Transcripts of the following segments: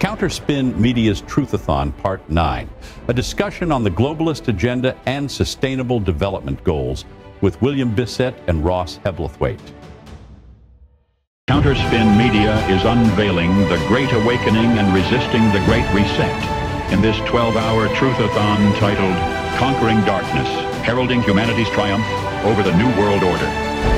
Counterspin Media's Truthathon Part 9, a discussion on the globalist agenda and sustainable development goals with William Bissett and Ross Hebblethwaite. Counterspin Media is unveiling the Great Awakening and Resisting the Great Reset in this 12-hour Truthathon titled Conquering Darkness, Heralding Humanity's Triumph over the New World Order.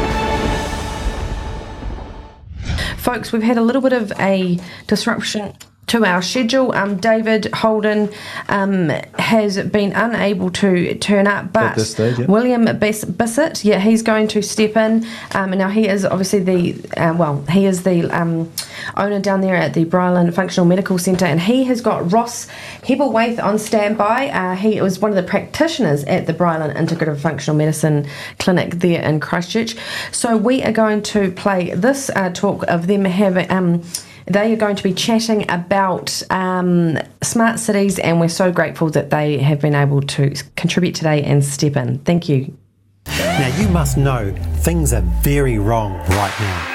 Folks, we've had a little bit of a disruption to our schedule. David Holden has been unable to turn up, but at this stage, yeah. William Bissett, he's going to step in. Now he is obviously the owner down there at the Brylan Functional Medical Centre, and he has got Ross Hebblethwaite on standby. He was one of the practitioners at the Brylan Integrative Functional Medicine Clinic there in Christchurch. So we are going to play this talk of them having. They are going to be chatting about smart cities, and we're so grateful that they have been able to contribute today and step in. Thank you. Now, you must know things are very wrong right now.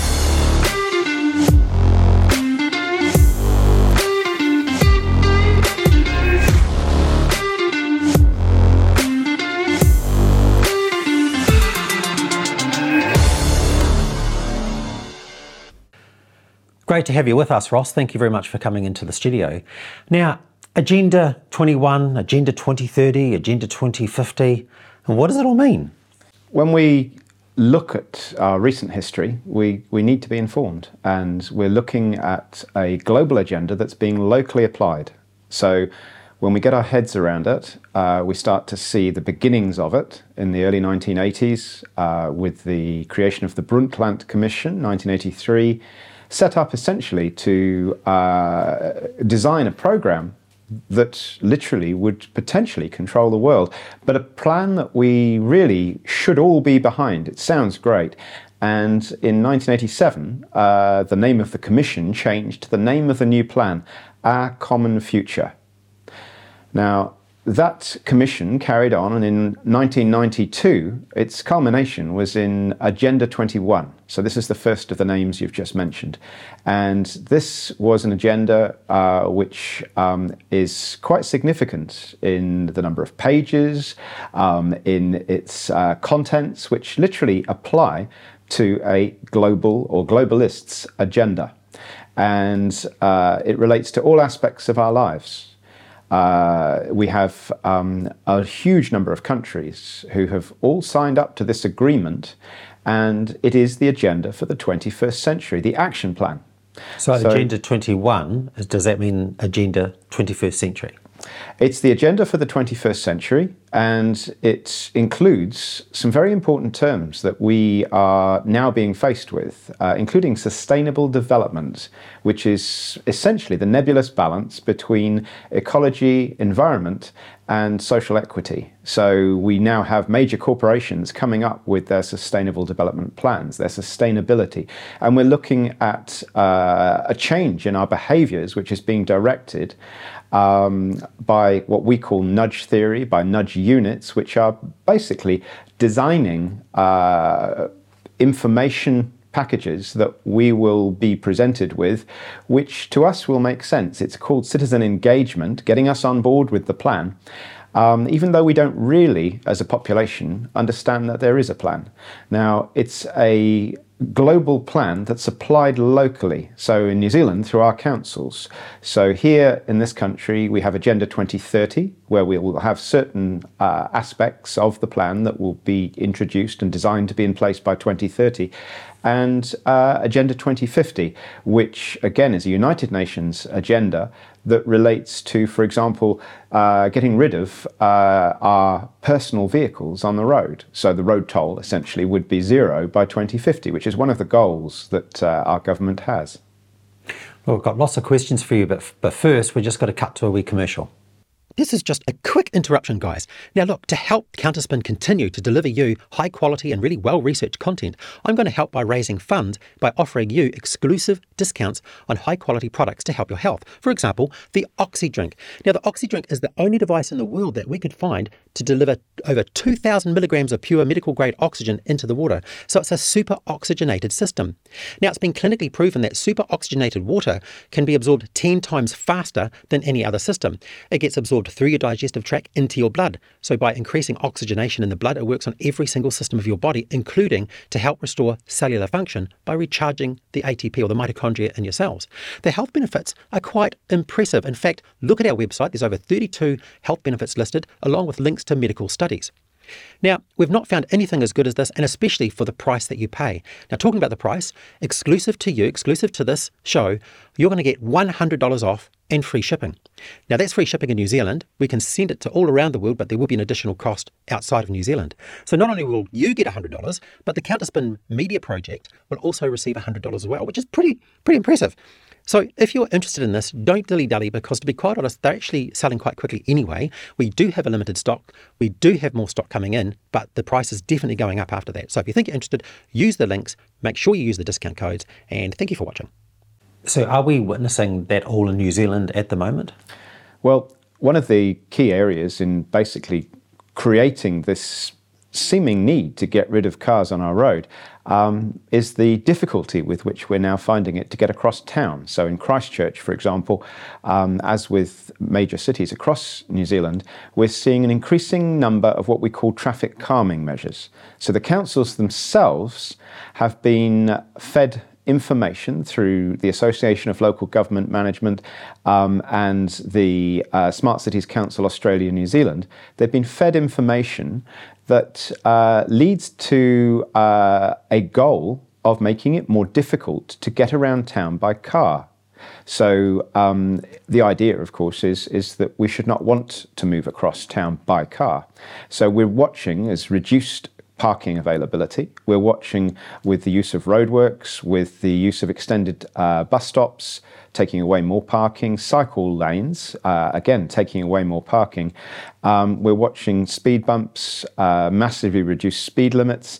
Great to have you with us, Ross. Thank you very much for coming into the studio. Now, Agenda 21, Agenda 2030, Agenda 2050, and what does it all mean? When we look at our recent history, we need to be informed, and we're looking at a global agenda that's being locally applied. So when we get our heads around it, we start to see the beginnings of it in the early 1980s with the creation of the Brundtland Commission, 1983, set up essentially to design a program that literally would potentially control the world, but a plan that we really should all be behind. It sounds great. And in 1987, the name of the commission changed to the name of the new plan, Our Common Future. Now, that commission carried on, and in 1992, its culmination was in Agenda 21. So this is the first of the names you've just mentioned. And this was an agenda which is quite significant in the number of pages, in its contents, which literally apply to a global or globalists' agenda. And it relates to all aspects of our lives. We have a huge number of countries who have all signed up to this agreement, and it is the agenda for the 21st century, the action plan. So Agenda 21, does that mean Agenda 21st century? It's the agenda for the 21st century, and it includes some very important terms that we are now being faced with, including sustainable development, which is essentially the nebulous balance between ecology, environment, and social equity. So we now have major corporations coming up with their sustainable development plans, their sustainability, and we're looking at a change in our behaviours, which is being directed by what we call nudge theory, by nudge units, which are basically designing information packages that we will be presented with, which to us will make sense. It's called citizen engagement, getting us on board with the plan, even though we don't really, as a population, understand that there is a plan. Now, it's a global plan that's applied locally. So in New Zealand, through our councils. So here in this country, we have Agenda 2030, where we will have certain aspects of the plan that will be introduced and designed to be in place by 2030. And Agenda 2050, which again is a United Nations agenda that relates to, for example, getting rid of our personal vehicles on the road. So the road toll essentially would be zero by 2050, which is one of the goals that our government has. Well, we've got lots of questions for you, but first we've just got to cut to a wee commercial. This is just a quick interruption, guys. Now look, to help Counterspin continue to deliver you high quality and really well-researched content, I'm going to help by raising funds by offering you exclusive discounts on high quality products to help your health. For example, the Oxy Drink. Now the Oxy Drink is the only device in the world that we could find to deliver over 2,000 milligrams of pure medical grade oxygen into the water. So it's a super oxygenated system. Now it's been clinically proven that super oxygenated water can be absorbed 10 times faster than any other system. It gets absorbed through your digestive tract into your blood. So by increasing oxygenation in the blood, it works on every single system of your body, including to help restore cellular function by recharging the ATP or the mitochondria in your cells. The health benefits are quite impressive. In fact, look at our website. There's over 32 health benefits listed, along with links to medical studies. Now, we've not found anything as good as this, and especially for the price that you pay. Now, talking about the price, exclusive to you, exclusive to this show, you're going to get $100 off and free shipping. Now, that's free shipping in New Zealand. We can send it to all around the world, but there will be an additional cost outside of New Zealand. So not only will you get $100, but the Counterspin Media Project will also receive $100 as well, which is pretty impressive. So if you're interested in this, don't dilly-dally, because to be quite honest, they're actually selling quite quickly anyway. We do have a limited stock. We do have more stock coming in, but the price is definitely going up after that. So if you think you're interested, use the links, make sure you use the discount codes, and thank you for watching. So are we witnessing that all in New Zealand at the moment? Well, one of the key areas in basically creating this seeming need to get rid of cars on our road is the difficulty with which we're now finding it to get across town. So in Christchurch, for example, as with major cities across New Zealand, we're seeing an increasing number of what we call traffic calming measures. So the councils themselves have been fed information through the Association of Local Government Management and the Smart Cities Council Australia New Zealand. They've been fed information that leads to a goal of making it more difficult to get around town by car. So the idea, of course, is that we should not want to move across town by car. So we're watching as reduced parking availability. We're watching with the use of roadworks, with the use of extended bus stops, taking away more parking, cycle lanes, again, taking away more parking. We're watching speed bumps, massively reduced speed limits,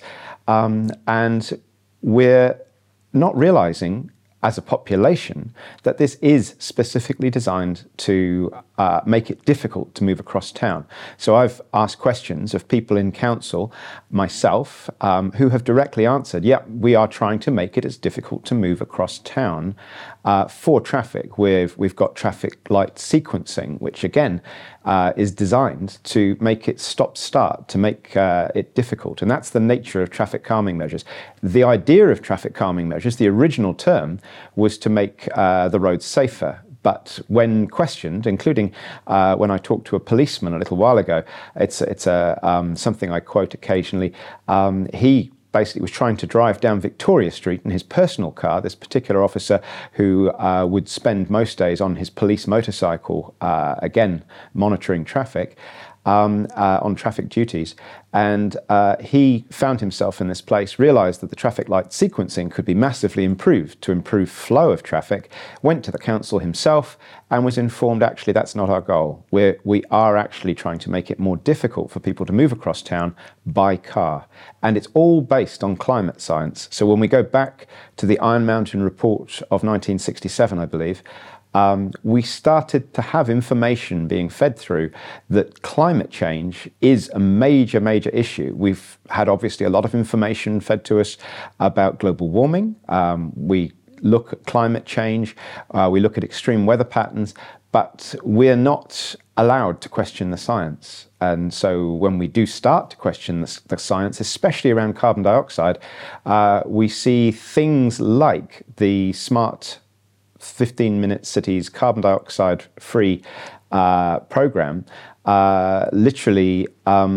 and we're not realizing as a population that this is specifically designed to make it difficult to move across town. So I've asked questions of people in council, myself, who have directly answered, yeah, we are trying to make it as difficult to move across town for traffic. We've got traffic light sequencing, which again is designed to make it stop-start, to make it difficult. And that's the nature of traffic calming measures. The idea of traffic calming measures, the original term, was to make the roads safer. But when questioned, including when I talked to a policeman a little while ago, it's something I quote occasionally. He basically was trying to drive down Victoria Street in his personal car, this particular officer who would spend most days on his police motorcycle, again, monitoring traffic, on traffic duties. And he found himself in this place, realized that the traffic light sequencing could be massively improved to improve flow of traffic, went to the council himself and was informed, actually, that's not our goal. We are actually trying to make it more difficult for people to move across town by car. And it's all based on climate science. So when we go back to the Iron Mountain report of 1967, I believe, we started to have information being fed through that climate change is a major, major issue. We've had obviously a lot of information fed to us about global warming. We look at climate change, we look at extreme weather patterns, but we're not allowed to question the science. And so when we do start to question the science, especially around carbon dioxide, we see things like the Smart 15-minute cities carbon dioxide free program literally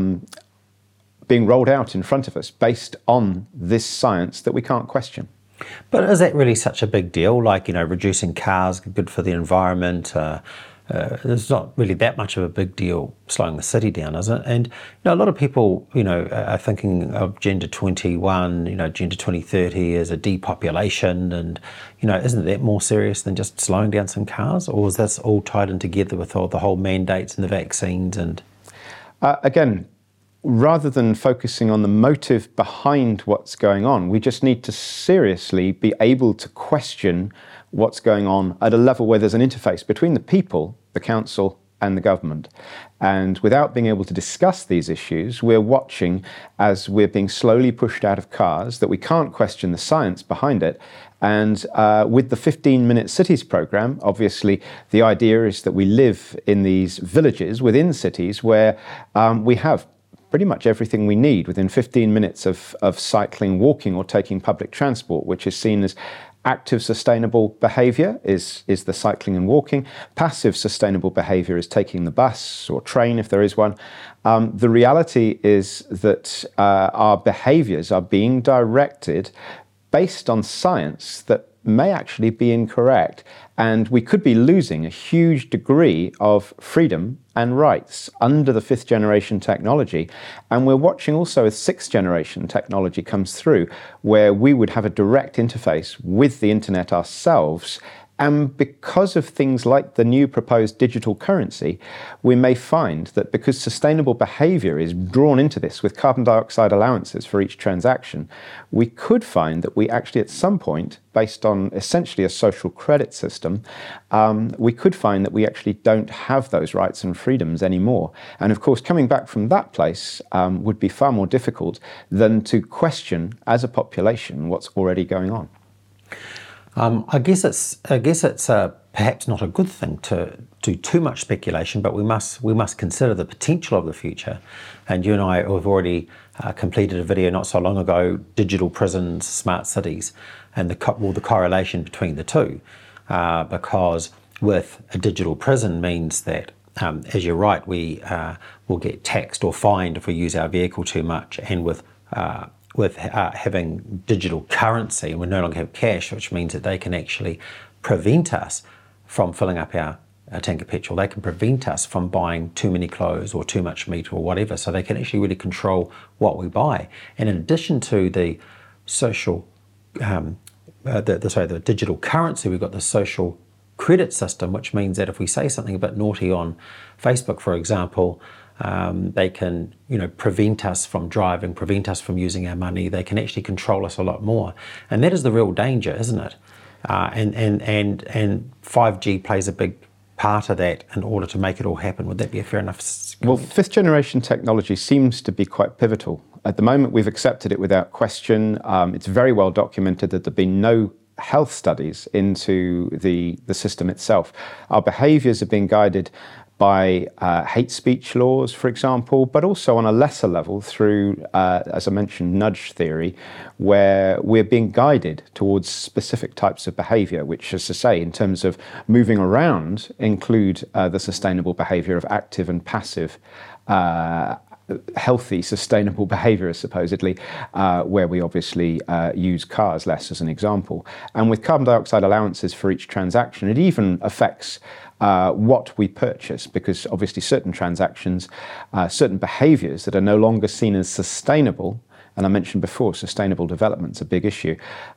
being rolled out in front of us based on this science that we can't question. But is that really such a big deal? Like, reducing cars, good for the environment, there's not really that much of a big deal slowing the city down, is it? And a lot of people, are thinking of Agenda 21, Agenda 2030 as a depopulation, and isn't that more serious than just slowing down some cars, or is this all tied in together with all the whole mandates and the vaccines? And again, rather than focusing on the motive behind what's going on, we just need to seriously be able to question what's going on at a level where there's an interface between the people, the council, and the government. And without being able to discuss these issues, we're watching as we're being slowly pushed out of cars, that we can't question the science behind it. And with the 15-minute cities program, obviously the idea is that we live in these villages within cities where we have pretty much everything we need within 15 minutes of cycling, walking, or taking public transport, which is seen as active sustainable behaviour is the cycling and walking. Passive sustainable behaviour is taking the bus or train if there is one. The reality is that our behaviours are being directed based on science that may actually be incorrect, and we could be losing a huge degree of freedom and rights under the 5th generation technology. And we're watching also as 6th generation technology comes through, where we would have a direct interface with the internet ourselves. And because of things like the new proposed digital currency, we may find that because sustainable behaviour is drawn into this with carbon dioxide allowances for each transaction, we could find that we actually at some point, based on essentially a social credit system, we could find that we actually don't have those rights and freedoms anymore. And of course, coming back from that place would be far more difficult than to question as a population what's already going on. I guess it's perhaps not a good thing to do too much speculation, but we must consider the potential of the future. And you and I have already completed a video not so long ago, digital prisons, smart cities, and the correlation between the two. Because with a digital prison means that, as you're right, we will get taxed or fined if we use our vehicle too much, and with having digital currency, and we no longer have cash, which means that they can actually prevent us from filling up our tank of petrol. They can prevent us from buying too many clothes or too much meat or whatever. So they can actually really control what we buy. And in addition to the social, the digital currency, we've got the social credit system, which means that if we say something a bit naughty on Facebook, for example, they can, prevent us from driving, prevent us from using our money. They can actually control us a lot more, and that is the real danger, isn't it? And 5G plays a big part of that in order to make it all happen. Would that be a fair enough? Well, 5th generation technology seems to be quite pivotal. At the moment, we've accepted it without question. It's very well documented that there've been no health studies into the system itself. Our behaviours are being guided by hate speech laws, for example, but also on a lesser level through, as I mentioned, nudge theory, where we're being guided towards specific types of behaviour, which, as I say, in terms of moving around, include the sustainable behaviour of active and passive healthy, sustainable behaviour, supposedly, where we obviously use cars less as an example. And with carbon dioxide allowances for each transaction, it even affects what we purchase, because obviously certain transactions, certain behaviours that are no longer seen as sustainable, and I mentioned before, sustainable development's a big issue,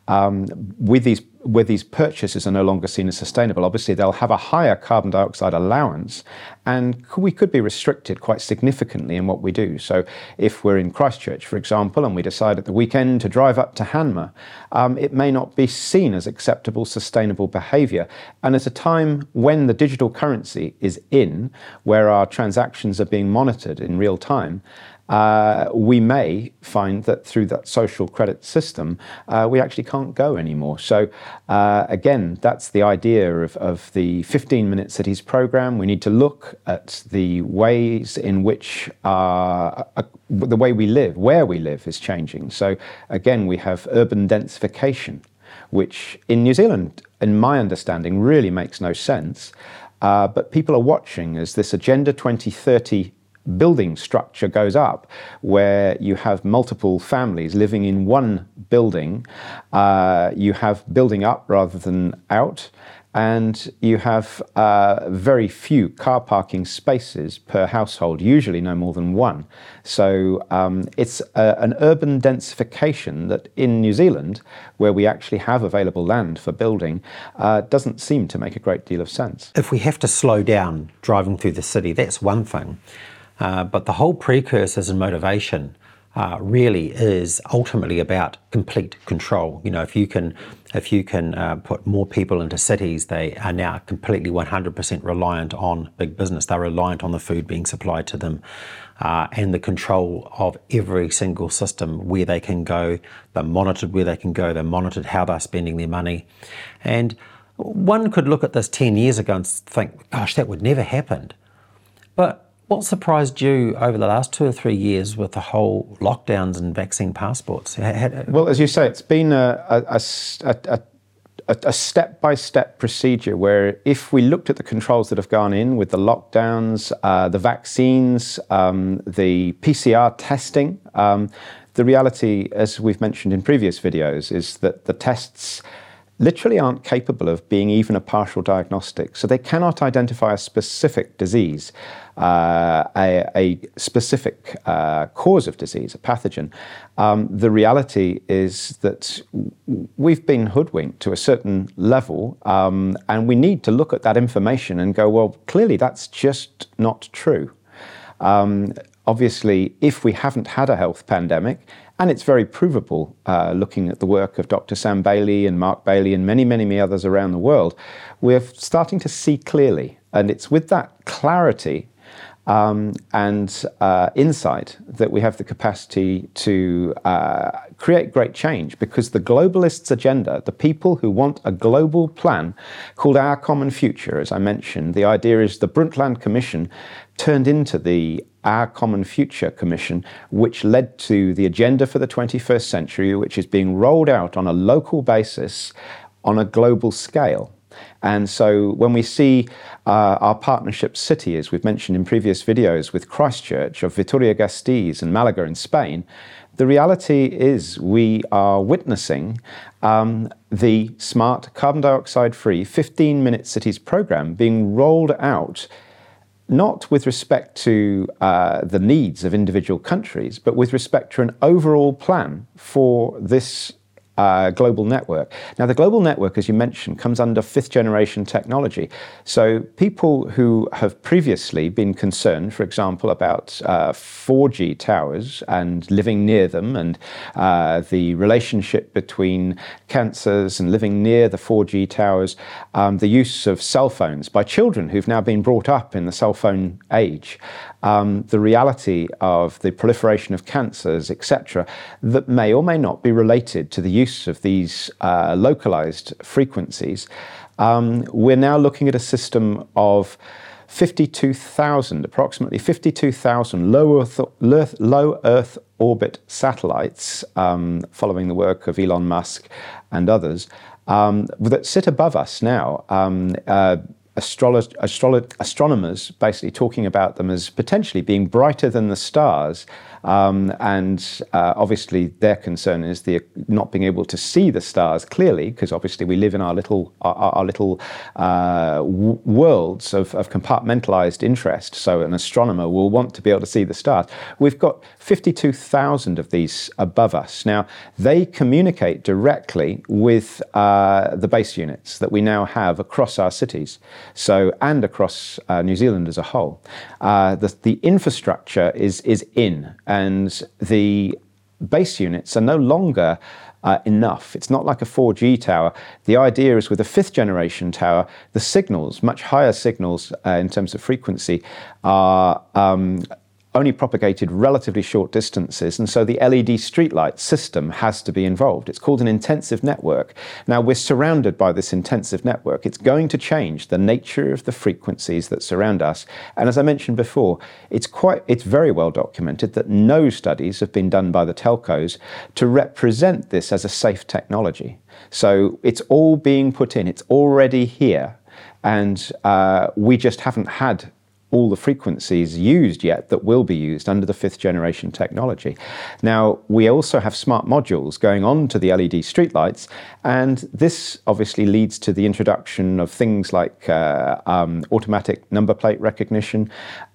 where these purchases are no longer seen as sustainable, obviously they'll have a higher carbon dioxide allowance, and we could be restricted quite significantly in what we do. So if we're in Christchurch, for example, and we decide at the weekend to drive up to Hanmer, it may not be seen as acceptable, sustainable behaviour. And at a time when the digital currency is in, where our transactions are being monitored in real time, we may find that through that social credit system, we actually can't go anymore. So again, that's the idea of the 15-minute cities program. We need to look at the ways in which the way we live, where we live, is changing. So again, we have urban densification, which in New Zealand, in my understanding, really makes no sense. But people are watching as this Agenda 2030 building structure goes up, where you have multiple families living in one building. You have building up rather than out, and you have very few car parking spaces per household, usually no more than one. So it's an urban densification that in New Zealand, where we actually have available land for building, doesn't seem to make a great deal of sense. If we have to slow down driving through the city, that's one thing. But the whole precursors and motivation really is ultimately about complete control. You know, if you can put more people into cities, they are now completely 100% reliant on big business. They're reliant on the food being supplied to them and the control of every single system, where they can go. They're monitored where they can go. They're monitored how they're spending their money. And one could look at this 10 years ago and think, gosh, that would never happen. But what surprised you over the last 2 or 3 years with the whole lockdowns and vaccine passports? Well, as you say, it's been a step-by-step procedure where if we looked at the controls that have gone in with the lockdowns, the vaccines, the PCR testing, the reality, as we've mentioned in previous videos, is that the tests literally aren't capable of being even a partial diagnostic. So they cannot identify a specific disease, a specific cause of disease, a pathogen. The reality is that we've been hoodwinked to a certain level, and we need to look at that information and go, well, clearly that's just not true. Obviously, if we haven't had a health pandemic, and it's very provable, looking at the work of Dr. Sam Bailey and Mark Bailey and many, many, many others around the world, we're starting to see clearly. And it's with that clarity and insight that we have the capacity to create great change, because the globalists' agenda, the people who want a global plan called Our Common Future, as I mentioned, the idea is the Brundtland Commission turned into the Our Common Future Commission, which led to the agenda for the 21st century, which is being rolled out on a local basis on a global scale. And so when we see our partnership city, as we've mentioned in previous videos, with Christchurch, of Vitoria-Gasteiz and Malaga in Spain, the reality is we are witnessing the smart, carbon dioxide-free 15-minute cities program being rolled out, not with respect to the needs of individual countries, but with respect to an overall plan for this global network. Now, the global network, as you mentioned, comes under 5th generation technology. So people who have previously been concerned, for example, about 4G towers and living near them, and the relationship between cancers and living near the 4G towers, the use of cell phones by children who've now been brought up in the cell phone age, the reality of the proliferation of cancers, etc., that may or may not be related to the use of these localized frequencies. We're now looking at a system of 52,000, approximately 52,000 low Earth orbit satellites, following the work of Elon Musk and others, that sit above us now. Astronomers basically talking about them as potentially being brighter than the stars, and obviously their concern is the not being able to see the stars clearly, because obviously we live in our little worlds of compartmentalized interest. So an astronomer will want to be able to see the stars. We've got 52,000 of these above us. Now, they communicate directly with the base units that we now have across our cities, so and across New Zealand as a whole. The infrastructure is in, and the base units are no longer enough. It's not like a 4G tower. The idea is with a 5th generation tower, the signals, much higher signals in terms of frequency, are only propagated relatively short distances, and so the LED streetlight system has to be involved. It's called an intensive network. Now, we're surrounded by this intensive network. It's going to change the nature of the frequencies that surround us, and as I mentioned before, it's very well documented that no studies have been done by the telcos to represent this as a safe technology. So it's all being put in, it's already here, and we just haven't had all the frequencies used yet that will be used under the 5th generation technology. Now, we also have smart modules going on to the LED streetlights, and this obviously leads to the introduction of things like automatic number plate recognition,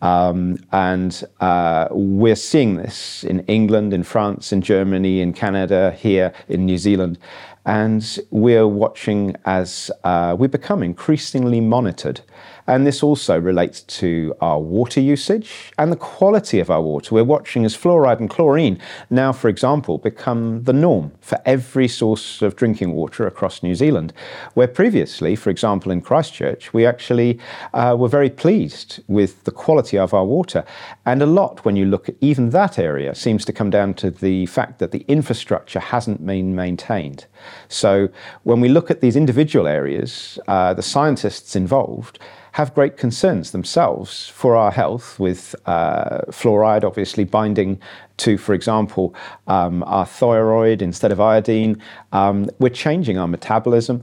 and we're seeing this in England, in France, in Germany, in Canada, here in New Zealand. And we're watching as we become increasingly monitored. And this also relates to our water usage and the quality of our water. We're watching as fluoride and chlorine now, for example, become the norm for every source of drinking water across New Zealand, where previously, for example, in Christchurch, we actually were very pleased with the quality of our water. And a lot, when you look at even that area, seems to come down to the fact that the infrastructure hasn't been maintained. So when we look at these individual areas, the scientists involved have great concerns themselves for our health, with fluoride obviously binding to, for example, our thyroid instead of iodine. We're changing our metabolism.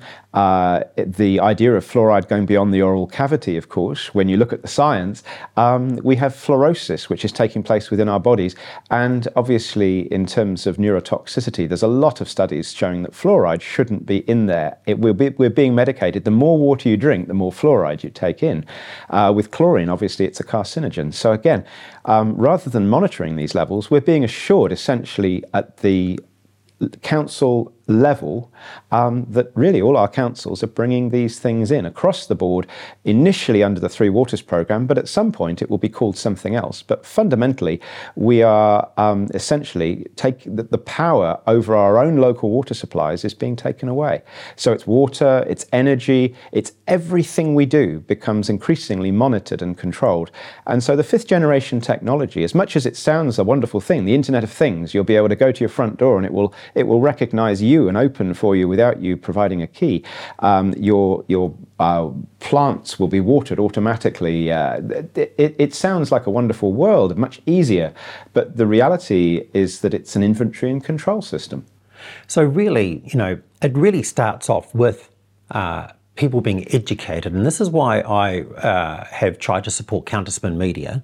The idea of fluoride going beyond the oral cavity, of course, when you look at the science, we have fluorosis, which is taking place within our bodies. And obviously, in terms of neurotoxicity, there's a lot of studies showing that fluoride shouldn't be in there. We're being medicated. The more water you drink, the more fluoride you take in. With chlorine, obviously, it's a carcinogen. So again, rather than monitoring these levels, we're being assured essentially at the council level that really all our councils are bringing these things in across the board, initially under the Three Waters programme, but at some point it will be called something else. But fundamentally, we are essentially taking the power over our own local water supplies is being taken away. So it's water, it's energy, it's everything we do becomes increasingly monitored and controlled. And so the 5th generation technology, as much as it sounds a wonderful thing, the Internet of Things, you'll be able to go to your front door and it will recognise you and open for you without you providing a key. Your plants will be watered automatically. It sounds like a wonderful world, much easier, but the reality is that it's an inventory and control system. So really, it really starts off with people being educated, and this is why I have tried to support Counterspin Media.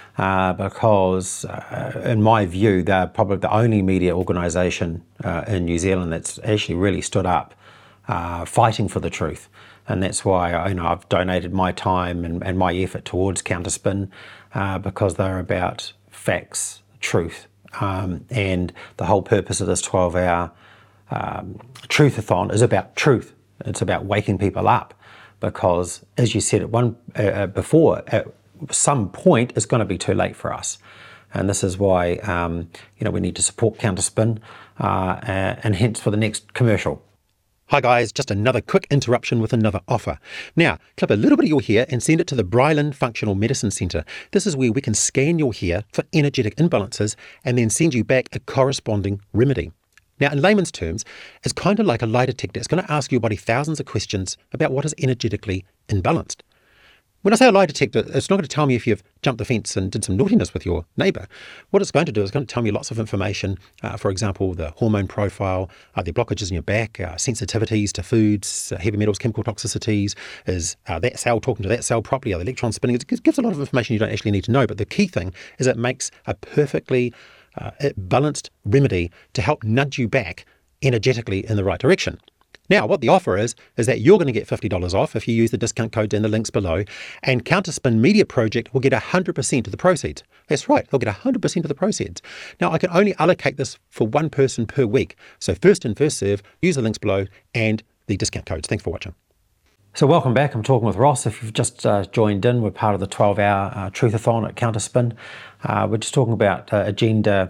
Because in my view, they're probably the only media organisation in New Zealand that's actually really stood up fighting for the truth. And that's why I've donated my time and my effort towards Counterspin, because they're about facts, truth. And the whole purpose of this 12-hour Truthathon is about truth. It's about waking people up, because, as you said before, at some point it's going to be too late for us. And this is why we need to support Counterspin, and hence for the next commercial. Hi guys, just another quick interruption with another offer. Now, clip a little bit of your hair and send it to the Bryland Functional Medicine Centre. This is where we can scan your hair for energetic imbalances and then send you back a corresponding remedy. Now, in layman's terms, it's kind of like a lie detector. It's going to ask your body thousands of questions about what is energetically imbalanced. When I say a lie detector, it's not going to tell me if you've jumped the fence and did some naughtiness with your neighbour. What it's going to do is going to tell me lots of information, for example, the hormone profile, the blockages in your back, sensitivities to foods, heavy metals, chemical toxicities, is that cell talking to that cell properly, are the electrons spinning? It gives a lot of information you don't actually need to know, but the key thing is it makes a perfectly balanced remedy to help nudge you back energetically in the right direction. Now, what the offer is that you're going to get $50 off if you use the discount code in the links below, and Counterspin Media Project will get 100% of the proceeds. That's right, they'll get 100% of the proceeds. Now, I can only allocate this for one person per week. So first in, first serve, use the links below and the discount codes. Thanks for watching. So welcome back. I'm talking with Ross. If you've just joined in, we're part of the 12-hour Truthathon at Counterspin. We're just talking about Agenda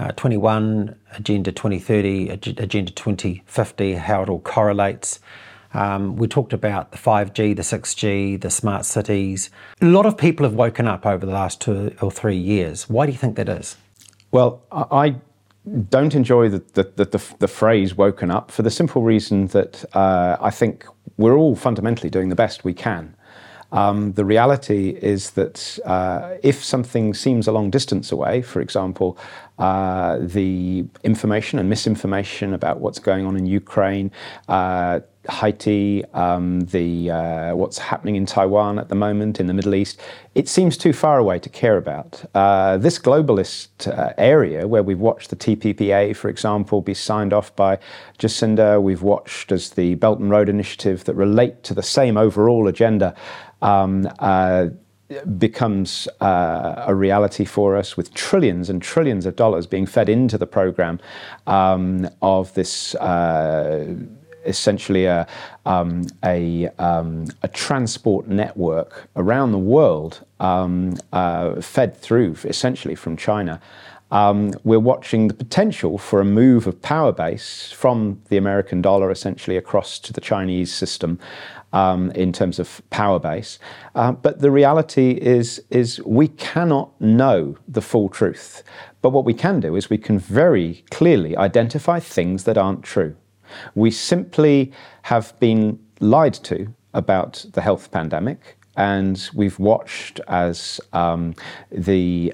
21, Agenda 2030, Agenda 2050, how it all correlates. We talked about the 5G, the 6G, the smart cities. A lot of people have woken up over the last 2 or 3 years. Why do you think that is? Well, I don't enjoy the phrase woken up, for the simple reason that I think we're all fundamentally doing the best we can. The reality is that if something seems a long distance away, for example, the information and misinformation about what's going on in Ukraine, Haiti, what's happening in Taiwan at the moment, in the Middle East, it seems too far away to care about. This globalist area where we've watched the TPPA, for example, be signed off by Jacinda, we've watched as the Belt and Road Initiative that relate to the same overall agenda becomes a reality for us, with trillions and trillions of dollars being fed into the program of this essentially a transport network around the world, fed through essentially from China. We're watching the potential for a move of power base from the American dollar essentially across to the Chinese system in terms of power base. But the reality is we cannot know the full truth. But what we can do is we can very clearly identify things that aren't true. We simply have been lied to about the health pandemic, and we've watched as the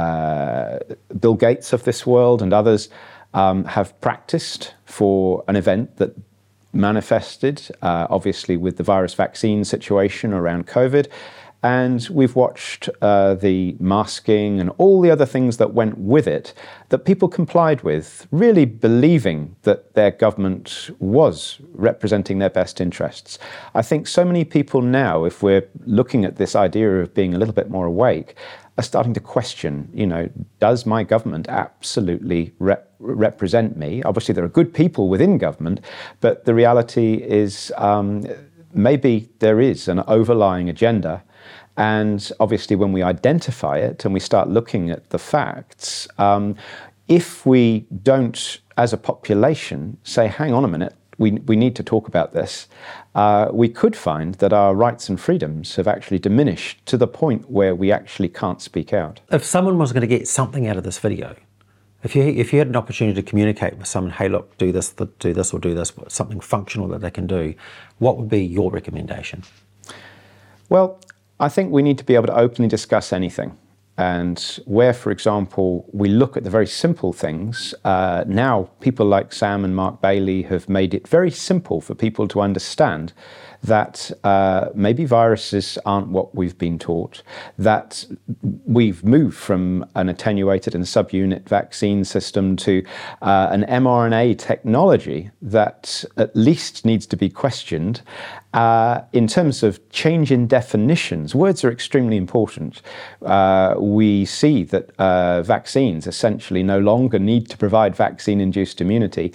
Bill Gates of this world and others have practiced for an event that manifested, obviously, with the virus vaccine situation around COVID. And we've watched the masking and all the other things that went with it that people complied with, really believing that their government was representing their best interests. I think so many people now, if we're looking at this idea of being a little bit more awake, are starting to question, does my government absolutely represent me? Obviously, there are good people within government, but the reality is maybe there is an overlying agenda. And obviously, when we identify it and we start looking at the facts, if we don't, as a population, say, hang on a minute, we need to talk about this, we could find that our rights and freedoms have actually diminished to the point where we actually can't speak out. If someone was going to get something out of this video, if you had an opportunity to communicate with someone, hey, look, do this, or do this, something functional that they can do, what would be your recommendation? Well, I think we need to be able to openly discuss anything. And where, for example, we look at the very simple things, now people like Sam and Mark Bailey have made it very simple for people to understand that maybe viruses aren't what we've been taught, that we've moved from an attenuated and subunit vaccine system to an mRNA technology that at least needs to be questioned. In terms of change in definitions, words are extremely important. We see that vaccines essentially no longer need to provide vaccine-induced immunity.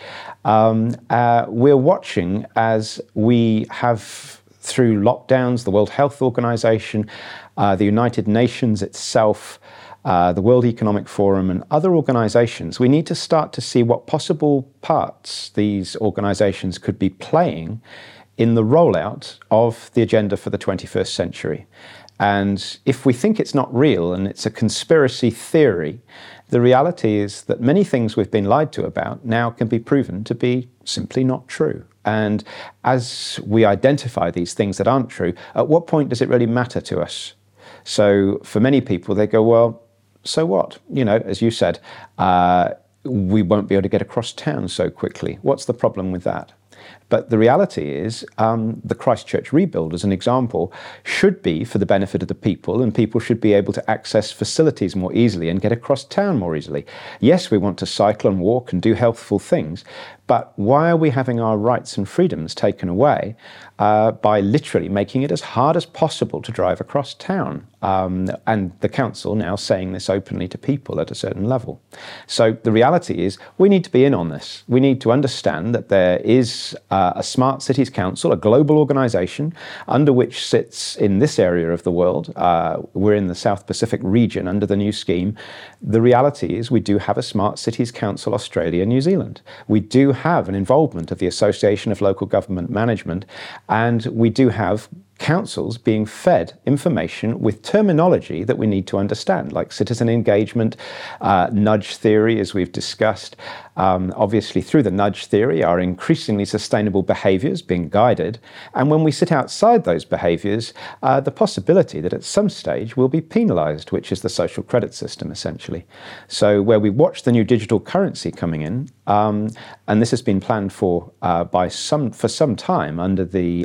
We're watching as we have, through lockdowns, the World Health Organization, the United Nations itself, the World Economic Forum and other organizations, we need to start to see what possible parts these organizations could be playing in the rollout of the agenda for the 21st century. And if we think it's not real and it's a conspiracy theory, the reality is that many things we've been lied to about now can be proven to be simply not true. And as we identify these things that aren't true, at what point does it really matter to us? So for many people, they go, well, so what? As you said, we won't be able to get across town so quickly. What's the problem with that? But the reality is the Christchurch rebuild, as an example, should be for the benefit of the people, and people should be able to access facilities more easily and get across town more easily. Yes, we want to cycle and walk and do healthful things, but why are we having our rights and freedoms taken away by literally making it as hard as possible to drive across town? And the council now saying this openly to people at a certain level. So the reality is we need to be in on this. We need to understand that there is a Smart Cities Council, a global organization under which sits in this area of the world. We're in the South Pacific region under the new scheme. The reality is we do have a Smart Cities Council Australia, New Zealand. We do have an involvement of the Association of Local Government Management, and we do have councils being fed information with terminology that we need to understand, like citizen engagement, nudge theory, as we've discussed. Obviously, through the nudge theory are increasingly sustainable behaviours being guided. And when we sit outside those behaviours, the possibility that at some stage we'll be penalised, which is the social credit system, essentially. So where we watch the new digital currency coming in, and this has been planned for some time under the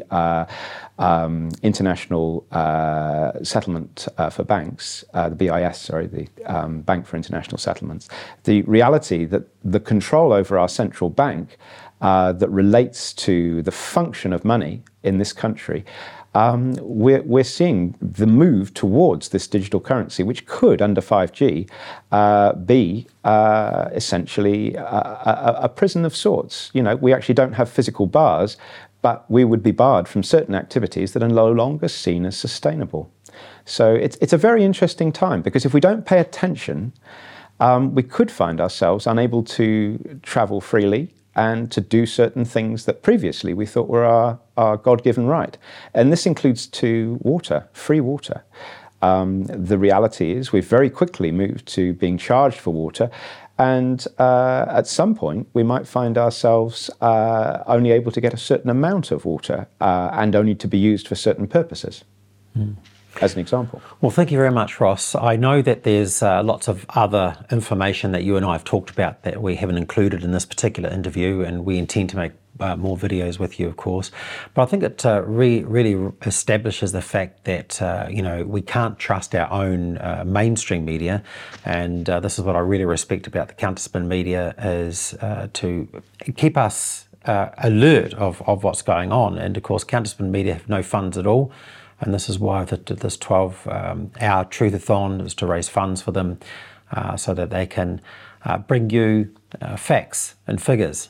International Settlement for Banks, the BIS, the Bank for International Settlements. The reality that the control over our central bank that relates to the function of money in this country, we're seeing the move towards this digital currency, which could, under 5G, be essentially a prison of sorts. You know, we actually don't have physical bars, but we would be barred from certain activities that are no longer seen as sustainable. So it's a very interesting time, because if we don't pay attention, we could find ourselves unable to travel freely and to do certain things that previously we thought were our God-given right. And this includes to water, free water. The reality is we've very quickly moved to being charged for water, and at some point we might find ourselves only able to get a certain amount of water and only to be used for certain purposes. As an example. Well, thank you very much, Ross. I know that there's lots of other information that you and I have talked about that we haven't included in this particular interview, and we intend to make more videos with you, of course. But I think it really establishes the fact that we can't trust our own mainstream media, and this is what I really respect about the Counterspin media, is to keep us alert of what's going on. And of course, Counterspin media have no funds at all. And this is why this 12-hour Truthathon is to raise funds for them, so that they can bring you facts and figures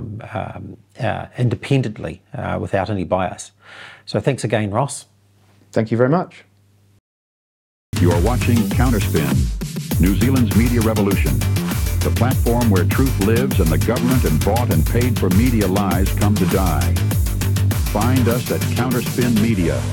independently, without any bias. So thanks again, Ross. Thank you very much. You are watching Counterspin, New Zealand's media revolution, the platform where truth lives and the government and bought and paid for media lies come to die. Find us at counterspinmedia.com.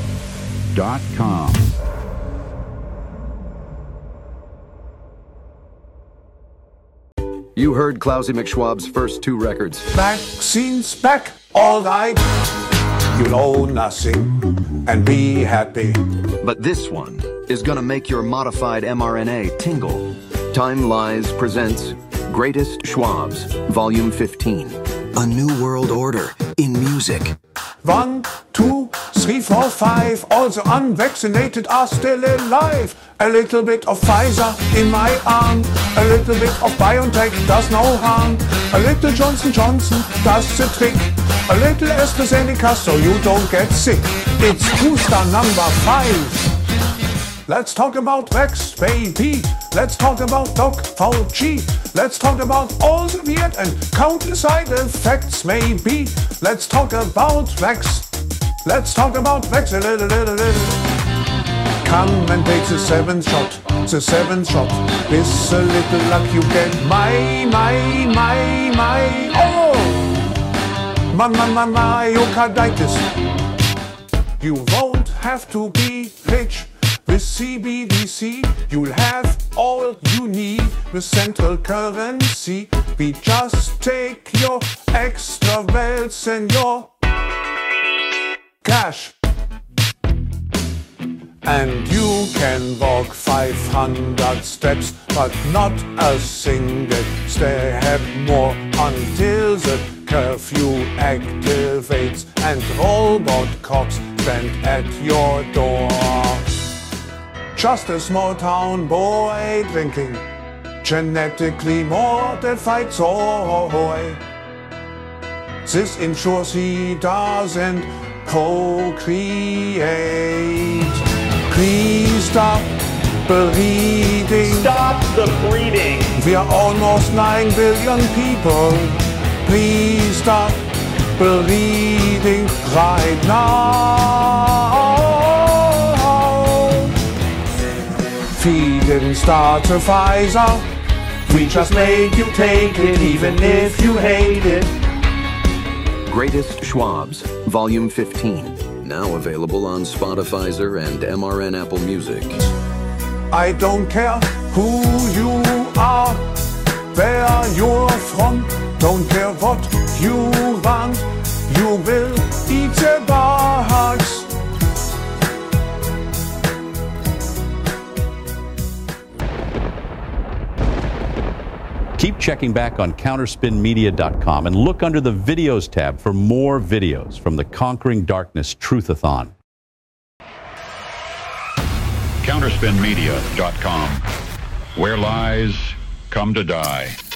You heard Klausy McSchwab's first two records. Vaccines back, all right. You'll own nothing and be happy. But this one is gonna make your modified mRNA tingle. Time Lies presents Greatest Schwabs, Volume 15. A New World Order in Music. 1, 2, 3, 4, 5. All the unvaccinated are still alive. A little bit of Pfizer in my arm. A little bit of BioNTech does no harm. A little Johnson Johnson does the trick. A little AstraZeneca so you don't get sick. It's booster number 5. Let's talk about Vax, baby. Let's talk about Doc Fauci. Let's talk about all the weird and countless side effects, maybe. Let's talk about Vax. Let's talk about Vax a little. Come and take the 7th shot. The 7th shot. With a little luck you get my. Oh! Myocarditis. You won't have to be rich. With CBDC, you'll have all you need. With central currency, we just take your extra wealth and your cash. And you can walk 500 steps, but not a single step more until the curfew activates and robot cops stand at your door. Just a small town boy drinking genetically modified soy. This ensures he doesn't procreate. Please stop breeding. Stop the breeding. We are almost 9 billion people. Please stop breeding right now. We didn't start a Pfizer. We just made you take it, even if you hate it. Greatest Schwabs, Volume 15. Now available on Spotify and MRN Apple Music. I don't care who you are, where you're from, don't care what you want, you will eat the bugs. Keep checking back on counterspinmedia.com and look under the videos tab for more videos from the Conquering Darkness Truthathon. Counterspinmedia.com, where lies come to die.